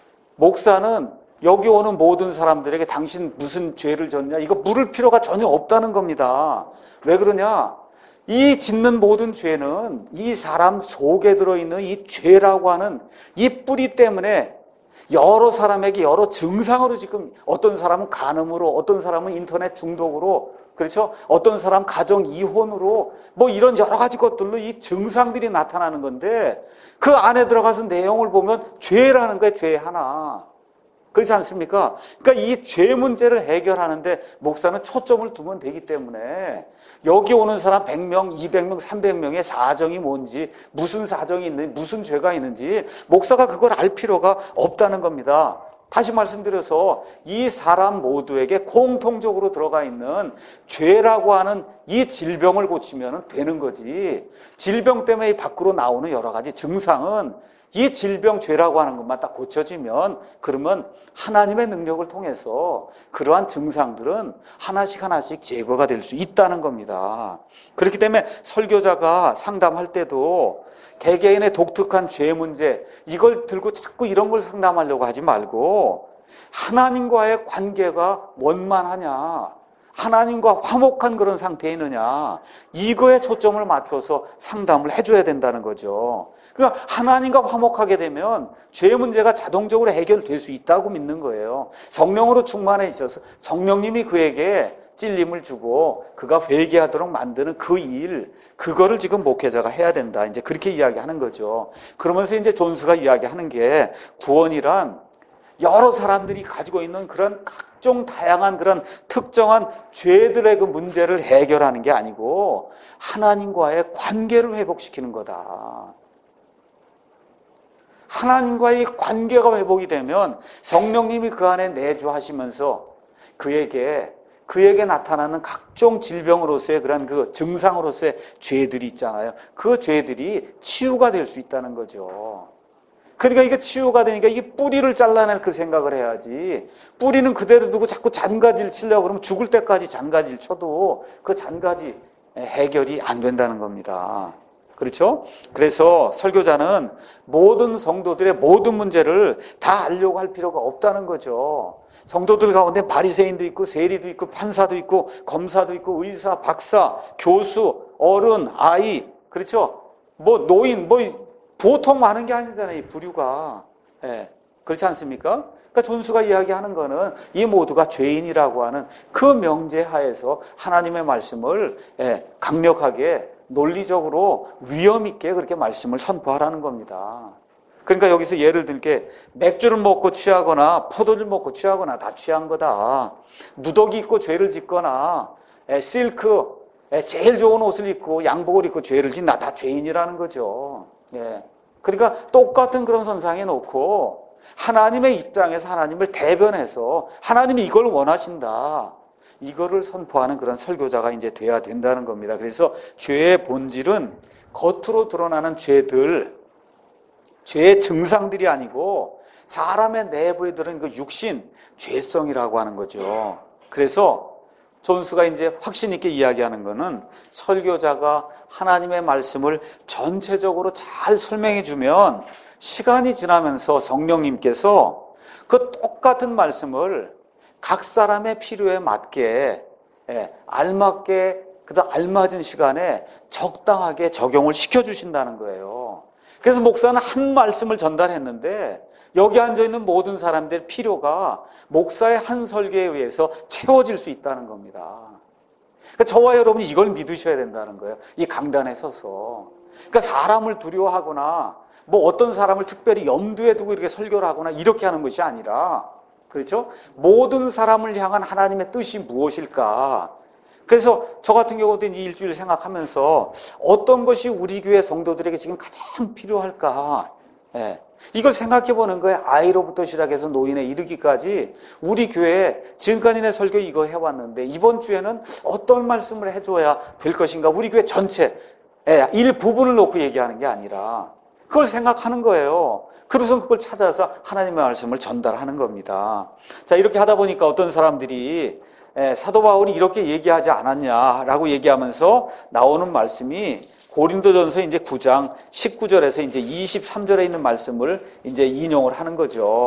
목사는 여기 오는 모든 사람들에게 당신 무슨 죄를 졌냐, 이거 물을 필요가 전혀 없다는 겁니다. 왜 그러냐? 이 짓는 모든 죄는 이 사람 속에 들어있는 이 죄라고 하는 이 뿌리 때문에 여러 사람에게 여러 증상으로 지금 어떤 사람은 간음으로, 어떤 사람은 인터넷 중독으로, 그렇죠? 어떤 사람 가정 이혼으로 뭐 이런 여러 가지 것들로 이 증상들이 나타나는 건데 그 안에 들어가서 내용을 보면 죄라는 거예요. 죄 하나. 그렇지 않습니까? 그러니까 이 죄 문제를 해결하는데 목사는 초점을 두면 되기 때문에 여기 오는 사람 백 명, 이백 명, 삼백 명의 사정이 뭔지, 무슨 사정이 있는지, 무슨 죄가 있는지 목사가 그걸 알 필요가 없다는 겁니다. 다시 말씀드려서 이 사람 모두에게 공통적으로 들어가 있는 죄라고 하는 이 질병을 고치면 되는 거지. 질병 때문에 밖으로 나오는 여러 가지 증상은 이 질병, 죄라고 하는 것만 딱 고쳐지면 그러면 하나님의 능력을 통해서 그러한 증상들은 하나씩 하나씩 제거가 될 수 있다는 겁니다. 그렇기 때문에 설교자가 상담할 때도 개개인의 독특한 죄 문제 이걸 들고 자꾸 이런 걸 상담하려고 하지 말고 하나님과의 관계가 원만하냐, 하나님과 화목한 그런 상태에 있느냐, 이거에 초점을 맞춰서 상담을 해줘야 된다는 거죠. 그러니까 하나님과 화목하게 되면 죄 문제가 자동적으로 해결될 수 있다고 믿는 거예요. 성령으로 충만해 있어서 성령님이 그에게 찔림을 주고 그가 회개하도록 만드는 그 일, 그거를 지금 목회자가 해야 된다. 이제 그렇게 이야기하는 거죠. 그러면서 이제 존스가 이야기하는 게 구원이란 여러 사람들이 가지고 있는 그런 각종 다양한 그런 특정한 죄들의 그 문제를 해결하는 게 아니고 하나님과의 관계를 회복시키는 거다. 하나님과의 관계가 회복이 되면 성령님이 그 안에 내주하시면서 그에게 그에게 나타나는 각종 질병으로서의 그런 그 증상으로서의 죄들이 있잖아요. 그 죄들이 치유가 될 수 있다는 거죠. 그러니까 이게 치유가 되니까 이게 뿌리를 잘라낼 그 생각을 해야지. 뿌리는 그대로 두고 자꾸 잔가지를 치려고 그러면 죽을 때까지 잔가지를 쳐도 그 잔가지 해결이 안 된다는 겁니다. 그렇죠? 그래서 설교자는 모든 성도들의 모든 문제를 다 알려고 할 필요가 없다는 거죠. 성도들 가운데 바리새인도 있고 세리도 있고 판사도 있고 검사도 있고 의사, 박사, 교수, 어른, 아이, 그렇죠? 뭐 노인, 뭐 보통 많은 게 아니잖아요. 이 부류가. 예. 그렇지 않습니까? 그러니까 존수가 이야기하는 거는 이 모두가 죄인이라고 하는 그 명제 하에서 하나님의 말씀을 예, 강력하게 논리적으로 위험 있게 그렇게 말씀을 선포하라는 겁니다. 그러니까 여기서 예를 들게 맥주를 먹고 취하거나 포도를 먹고 취하거나 다 취한 거다. 누더기 입고 죄를 짓거나 에, 실크 에, 제일 좋은 옷을 입고 양복을 입고 죄를 짓나 다 죄인이라는 거죠. 예. 그러니까 똑같은 그런 선상에 놓고 하나님의 입장에서 하나님을 대변해서 하나님이 이걸 원하신다. 이거를 선포하는 그런 설교자가 이제 돼야 된다는 겁니다. 그래서 죄의 본질은 겉으로 드러나는 죄들, 죄의 증상들이 아니고 사람의 내부에 들은 그 육신, 죄성이라고 하는 거죠. 그래서 존스가 이제 확신 있게 이야기하는 거는 설교자가 하나님의 말씀을 전체적으로 잘 설명해 주면 시간이 지나면서 성령님께서 그 똑같은 말씀을 각 사람의 필요에 맞게 예, 알맞게 그다 알맞은 시간에 적당하게 적용을 시켜주신다는 거예요. 그래서 목사는 한 말씀을 전달했는데 여기 앉아있는 모든 사람들의 필요가 목사의 한 설교에 의해서 채워질 수 있다는 겁니다. 그러니까 저와 여러분이 이걸 믿으셔야 된다는 거예요. 이 강단에 서서. 그러니까 사람을 두려워하거나 뭐 어떤 사람을 특별히 염두에 두고 이렇게 설교를 하거나 이렇게 하는 것이 아니라, 그렇죠? 모든 사람을 향한 하나님의 뜻이 무엇일까? 그래서 저 같은 경우도 이 일주일 생각하면서 어떤 것이 우리 교회 성도들에게 지금 가장 필요할까? 예. 이걸 생각해 보는 거예요. 아이로부터 시작해서 노인에 이르기까지 우리 교회에 지금까지 내 설교 이거 해왔는데 이번 주에는 어떤 말씀을 해줘야 될 것인가? 우리 교회 전체 예, 일부분을 놓고 얘기하는 게 아니라 그걸 생각하는 거예요. 그래서 그걸 찾아서 하나님의 말씀을 전달하는 겁니다. 자, 이렇게 하다 보니까 어떤 사람들이 예, 사도 바울이 이렇게 얘기하지 않았냐라고 얘기하면서 나오는 말씀이 고린도전서 이제 구 장 십구 절에서 이제 이십삼 절에 있는 말씀을 이제 인용을 하는 거죠.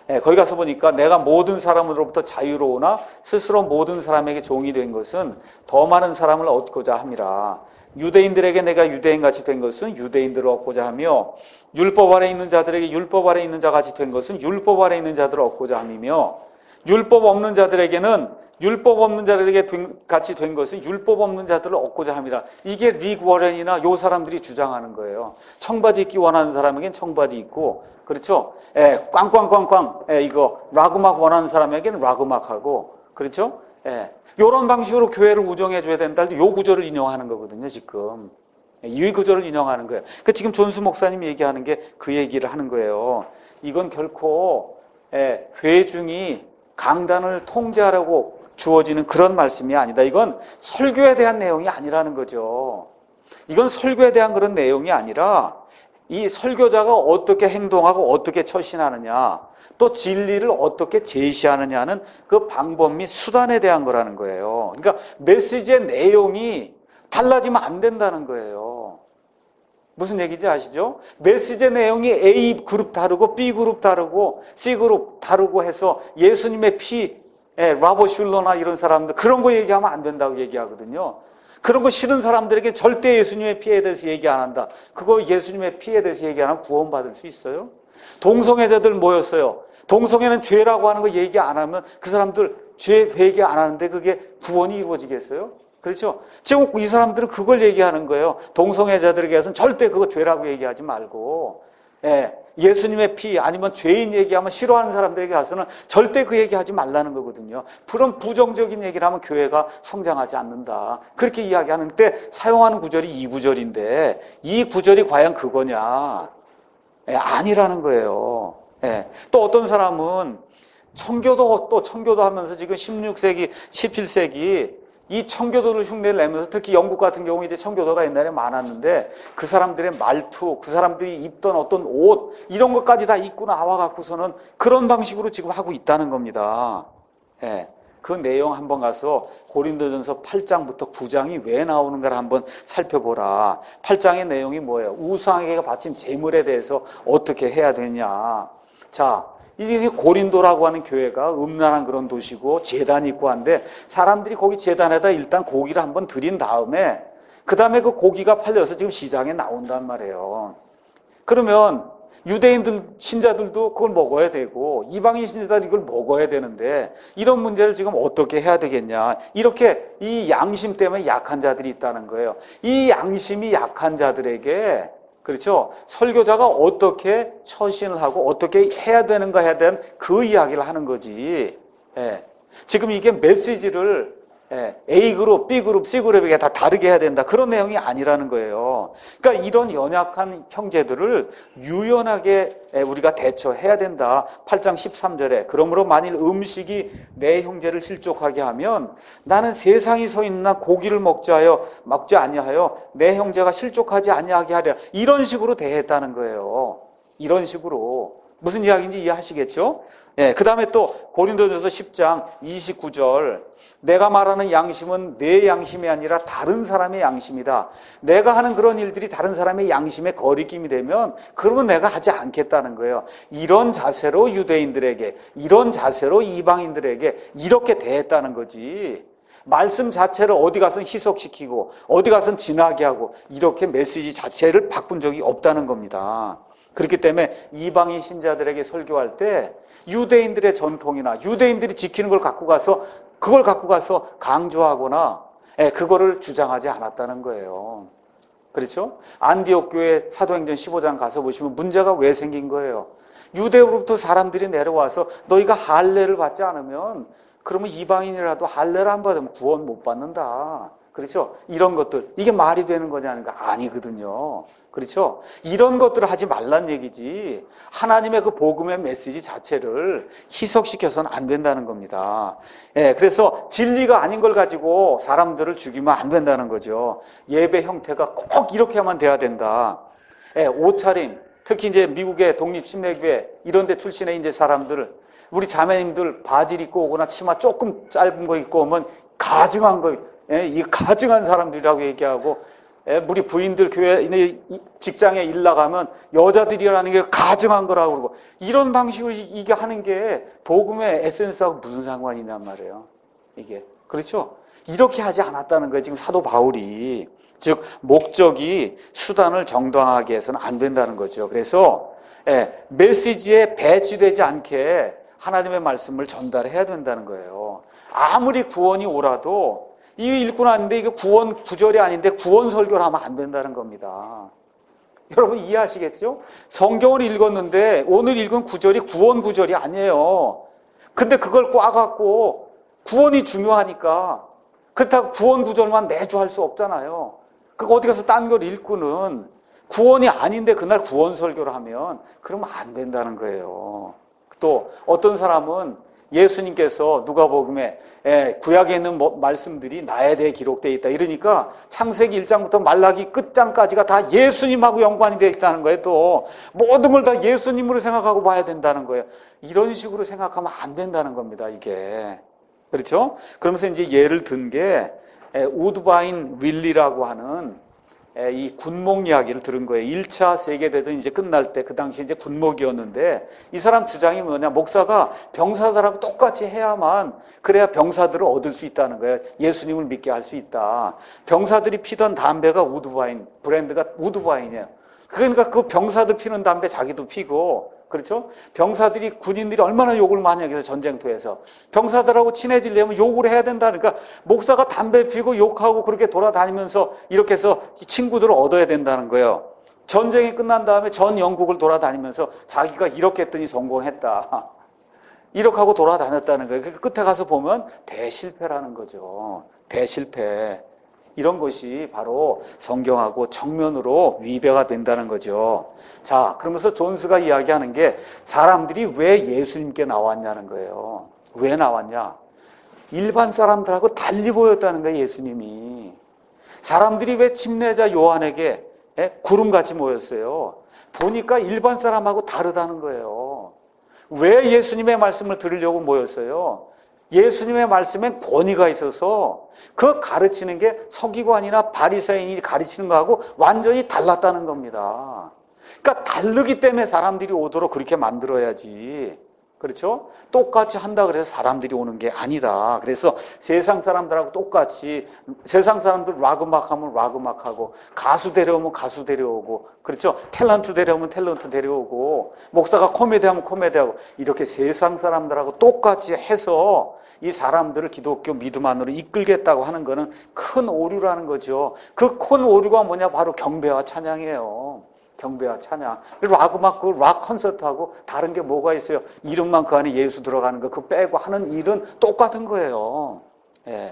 예, 거기 가서 보니까 내가 모든 사람으로부터 자유로우나 스스로 모든 사람에게 종이 된 것은 더 많은 사람을 얻고자 함이라. 유대인들에게 내가 유대인같이 된 것은 유대인들을 얻고자 하며 율법 아래 있는 자들에게 율법 아래 있는 자같이 된 것은 율법 아래 있는 자들을 얻고자 함이며 율법 없는 자들에게는 율법 없는 자들에게 같이 된 것은 율법 없는 자들을 얻고자 함이라. 이게 릭 워렌이나 요 사람들이 주장하는 거예요. 청바지 입기 원하는 사람에겐 청바지 입고, 그렇죠? 예, 꽝꽝꽝꽝, 예, 이거 락음악 원하는 사람에게는 락음악하고, 그렇죠? 예, 요런 방식으로 교회를 우정해 줘야 된다 할 때 요 구절을 인용하는 거거든요, 지금. 이 구절을 인용하는 거예요. 그 지금 존수 목사님이 얘기하는 게 그 얘기를 하는 거예요. 이건 결코 예, 회중이 강단을 통제하라고 주어지는 그런 말씀이 아니다. 이건 설교에 대한 내용이 아니라는 거죠. 이건 설교에 대한 그런 내용이 아니라 이 설교자가 어떻게 행동하고 어떻게 처신하느냐, 또 진리를 어떻게 제시하느냐는 그 방법 및 수단에 대한 거라는 거예요. 그러니까 메시지의 내용이 달라지면 안 된다는 거예요. 무슨 얘기인지 아시죠? 메시지의 내용이 A 그룹 다르고 B 그룹 다르고 C 그룹 다르고 해서 예수님의 피, 예, 라보 슐러나 이런 사람들 그런 거 얘기하면 안 된다고 얘기하거든요. 그런 거 싫은 사람들에게 절대 예수님의 피에 대해서 얘기 안 한다. 그거 예수님의 피에 대해서 얘기 안 하면 구원받을 수 있어요? 동성애자들 모였어요. 동성애는 죄라고 하는 거 얘기 안 하면 그 사람들 죄 회개 안 하는데 그게 구원이 이루어지겠어요? 그렇죠? 지금 이 사람들은 그걸 얘기하는 거예요. 동성애자들에게서는 절대 그거 죄라고 얘기하지 말고, 예, 예수님의 피 아니면 죄인 얘기하면 싫어하는 사람들에게 가서는 절대 그 얘기하지 말라는 거거든요. 그런 부정적인 얘기를 하면 교회가 성장하지 않는다. 그렇게 이야기하는 때 사용하는 구절이 이 구절인데 이 구절이 과연 그거냐? 예, 아니라는 거예요. 예, 또 어떤 사람은 청교도 또 청교도 하면서 지금 십육 세기, 십칠 세기 이 청교도를 흉내를 내면서 특히 영국 같은 경우 이제 청교도가 옛날에 많았는데 그 사람들의 말투, 그 사람들이 입던 어떤 옷 이런 것까지 다 입고 나와 갖고서는 그런 방식으로 지금 하고 있다는 겁니다. 예. 그 내용 한번 가서 고린도전서 팔 장부터 구 장이 왜 나오는가를 한번 살펴보라. 팔 장의 내용이 뭐예요? 우상에게 바친 제물에 대해서 어떻게 해야 되냐. 자, 이게 고린도라고 하는 교회가 음란한 그런 도시고 제단이 있고 한데 사람들이 거기 제단에다 일단 고기를 한번 드린 다음에 그 다음에 그 고기가 팔려서 지금 시장에 나온단 말이에요. 그러면 유대인들 신자들도 그걸 먹어야 되고 이방인 신자들이 이걸 먹어야 되는데 이런 문제를 지금 어떻게 해야 되겠냐. 이렇게 이 양심 때문에 약한 자들이 있다는 거예요. 이 양심이 약한 자들에게, 그렇죠, 설교자가 어떻게 처신을 하고 어떻게 해야 되는가 해야 되는 그 이야기를 하는 거지. 예. 지금 이게 메시지를 예, A그룹, B그룹, C그룹에게 다 다르게 해야 된다. 그런 내용이 아니라는 거예요. 그러니까 이런 연약한 형제들을 유연하게 우리가 대처해야 된다. 팔 장 십삼 절에 그러므로 만일 음식이 내 형제를 실족하게 하면 나는 세상이 서 있나 고기를 먹지 하여 먹지 아니하여 내 형제가 실족하지 아니하게 하랴. 이런 식으로 대했다는 거예요. 이런 식으로. 무슨 이야기인지 이해하시겠죠? 예, 그 다음에 또 고린도전서 십 장 이십구 절 내가 말하는 양심은 내 양심이 아니라 다른 사람의 양심이다. 내가 하는 그런 일들이 다른 사람의 양심에 거리낌이 되면 그러면 내가 하지 않겠다는 거예요. 이런 자세로 유대인들에게, 이런 자세로 이방인들에게 이렇게 대했다는 거지. 말씀 자체를 어디 가서 희석시키고 어디 가서 진하게 하고 이렇게 메시지 자체를 바꾼 적이 없다는 겁니다. 그렇기 때문에 이방인 신자들에게 설교할 때 유대인들의 전통이나 유대인들이 지키는 걸 갖고 가서 그걸 갖고 가서 강조하거나 그거를 주장하지 않았다는 거예요. 그렇죠? 안디옥 교회 사도행전 십오 장 가서 보시면 문제가 왜 생긴 거예요? 유대로부터 사람들이 내려와서 너희가 할례를 받지 않으면 그러면 이방인이라도 할례를 안 받으면 구원 못 받는다. 그렇죠? 이런 것들, 이게 말이 되는 거냐니까 아니거든요. 그렇죠? 이런 것들을 하지 말란 얘기지. 하나님의 그 복음의 메시지 자체를 희석시켜서는 안 된다는 겁니다. 예, 그래서 진리가 아닌 걸 가지고 사람들을 죽이면 안 된다는 거죠. 예배 형태가 꼭 이렇게 하면 돼야 된다. 예, 옷차림, 특히 이제 미국의 독립신례교회 이런 데 출신의 이제 사람들, 우리 자매님들 바지를 입고 오거나 치마 조금 짧은 거 입고 오면 가증한 거, 예, 이 가증한 사람들이라고 얘기하고 예, 우리 부인들 교회 직장에 일 나가면 여자들이라는 게 가증한 거라고 그러고 이런 방식으로 이게 하는 게 복음의 에센스하고 무슨 상관이냔 말이에요. 이게 그렇죠? 이렇게 하지 않았다는 거예요. 지금 사도 바울이 즉 목적이 수단을 정당하게 해서는 안 된다는 거죠. 그래서 예, 메시지에 배치되지 않게 하나님의 말씀을 전달해야 된다는 거예요. 아무리 구원이 오라도 이 읽고 났는데 이게 구원 구절이 아닌데 구원 설교를 하면 안 된다는 겁니다. 여러분 이해하시겠죠? 성경을 읽었는데 오늘 읽은 구절이 구원 구절이 아니에요. 근데 그걸 꽈갖고 구원이 중요하니까 그렇다고 구원 구절만 매주 할 수 없잖아요. 그거 어디 가서 딴 걸 읽고는 구원이 아닌데 그날 구원 설교를 하면 그러면 안 된다는 거예요. 또 어떤 사람은 예수님께서 누가복음에 구약에 있는 말씀들이 나에 대해 기록되어 있다 이러니까 창세기 일 장부터 말라기 끝장까지가 다 예수님하고 연관이 되어 있다는 거예요. 또 모든 걸 다 예수님으로 생각하고 봐야 된다는 거예요. 이런 식으로 생각하면 안 된다는 겁니다. 이게 그렇죠? 그러면서 이제 예를 든 게 우드바인 윌리라고 하는 이 군목 이야기를 들은 거예요. 일 차 세계대전 이제 끝날 때 그 당시에 이제 군목이었는데 이 사람 주장이 뭐냐? 목사가 병사들하고 똑같이 해야만 그래야 병사들을 얻을 수 있다는 거예요. 예수님을 믿게 할 수 있다. 병사들이 피던 담배가 우드바인, 브랜드가 우드바인이에요. 그러니까 그 병사들 피는 담배 자기도 피고 그렇죠? 병사들이 군인들이 얼마나 욕을 많이 하겠어요. 전쟁터에서 병사들하고 친해지려면 욕을 해야 된다. 그러니까 목사가 담배 피고 욕하고 그렇게 돌아다니면서 이렇게 해서 친구들을 얻어야 된다는 거예요. 전쟁이 끝난 다음에 전 영국을 돌아다니면서 자기가 이렇게 했더니 성공했다 이렇게 하고 돌아다녔다는 거예요. 그 끝에 가서 보면 대실패라는 거죠. 대실패. 이런 것이 바로 성경하고 정면으로 위배가 된다는 거죠. 자, 그러면서 존스가 이야기하는 게 사람들이 왜 예수님께 나왔냐는 거예요. 왜 나왔냐? 일반 사람들하고 달리 보였다는 거예요, 예수님이. 사람들이 왜 침례자 요한에게 구름같이 모였어요? 보니까 일반 사람하고 다르다는 거예요. 왜 예수님의 말씀을 들으려고 모였어요? 예수님의 말씀엔 권위가 있어서 그 가르치는 게 서기관이나 바리새인이 가르치는 거하고 완전히 달랐다는 겁니다. 그러니까 다르기 때문에 사람들이 오도록 그렇게 만들어야지. 그렇죠? 똑같이 한다 그래서 사람들이 오는 게 아니다. 그래서 세상 사람들하고 똑같이 세상 사람들 락 음악 하면 락 음악 하고 가수 데려오면 가수 데려오고 그렇죠? 탤런트 데려오면 탤런트 데려오고 목사가 코미디 하면 코미디 하고 이렇게 세상 사람들하고 똑같이 해서 이 사람들을 기독교 믿음 안으로 이끌겠다고 하는 거는 큰 오류라는 거죠. 그 큰 오류가 뭐냐? 바로 경배와 찬양이에요. 경배와 찬양. 락 음악, 락 콘서트하고 다른 게 뭐가 있어요? 이름만 그 안에 예수 들어가는 거, 그거 빼고 하는 일은 똑같은 거예요. 예.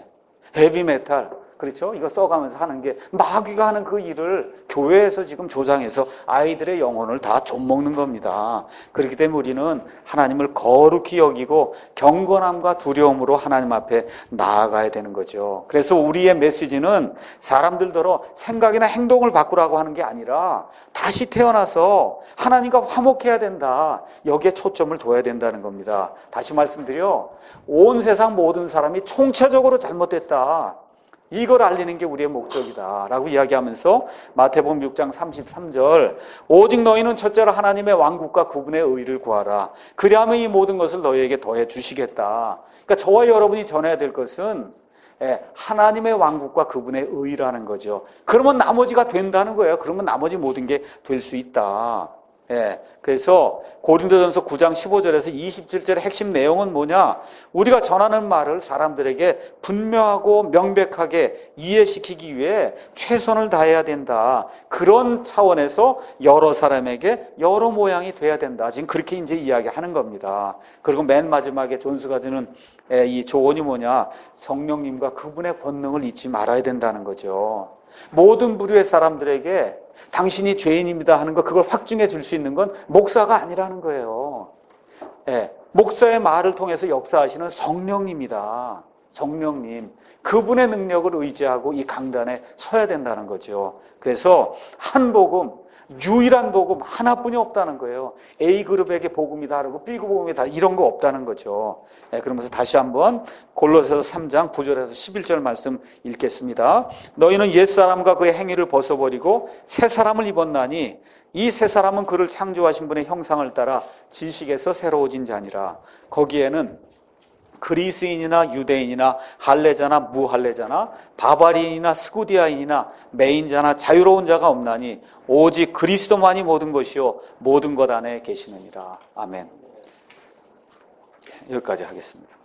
헤비메탈. 그렇죠? 이거 써가면서 하는 게 마귀가 하는 그 일을 교회에서 지금 조장해서 아이들의 영혼을 다 좀먹는 겁니다. 그렇기 때문에 우리는 하나님을 거룩히 여기고 경건함과 두려움으로 하나님 앞에 나아가야 되는 거죠. 그래서 우리의 메시지는 사람들더러 생각이나 행동을 바꾸라고 하는 게 아니라 다시 태어나서 하나님과 화목해야 된다. 여기에 초점을 둬야 된다는 겁니다. 다시 말씀드려 온 세상 모든 사람이 총체적으로 잘못됐다. 이걸 알리는 게 우리의 목적이다 라고 이야기하면서 마태복음 육 장 삼십삼 절 오직 너희는 첫째로 하나님의 왕국과 그분의 의를 구하라. 그리하면 이 모든 것을 너희에게 더해 주시겠다. 그러니까 저와 여러분이 전해야 될 것은 하나님의 왕국과 그분의 의라는 거죠. 그러면 나머지가 된다는 거예요. 그러면 나머지 모든 게 될 수 있다. 예, 그래서 고린도전서 구 장 십오 절에서 이십칠 절의 핵심 내용은 뭐냐? 우리가 전하는 말을 사람들에게 분명하고 명백하게 이해시키기 위해 최선을 다해야 된다. 그런 차원에서 여러 사람에게 여러 모양이 돼야 된다. 지금 그렇게 이제 이야기하는 겁니다. 그리고 맨 마지막에 존스가 주는 이 조언이 뭐냐? 성령님과 그분의 권능을 잊지 말아야 된다는 거죠. 모든 부류의 사람들에게 당신이 죄인입니다 하는 거, 그걸 확증해 줄 수 있는 건 목사가 아니라는 거예요. 예, 목사의 말을 통해서 역사하시는 성령님이다. 성령님, 그분의 능력을 의지하고 이 강단에 서야 된다는 거죠. 그래서 한 복음, 유일한 복음 하나뿐이 없다는 거예요. A그룹에게 복음이 다르고 B그룹이 다르고 이런 거 없다는 거죠. 네, 그러면서 다시 한번 골로새서 삼 장 구 절에서 십일 절 말씀 읽겠습니다. 너희는 옛사람과 그의 행위를 벗어버리고 새 사람을 입었나니 이 새 사람은 그를 창조하신 분의 형상을 따라 지식에서 새로워진 자니라. 거기에는 그리스인이나 유대인이나 할례자나 무할례자나 바바리인이나 스구디아인이나 매인자나 자유로운 자가 없나니 오직 그리스도만이 모든 것이요 모든 것 안에 계시느니라. 아멘. 여기까지 하겠습니다.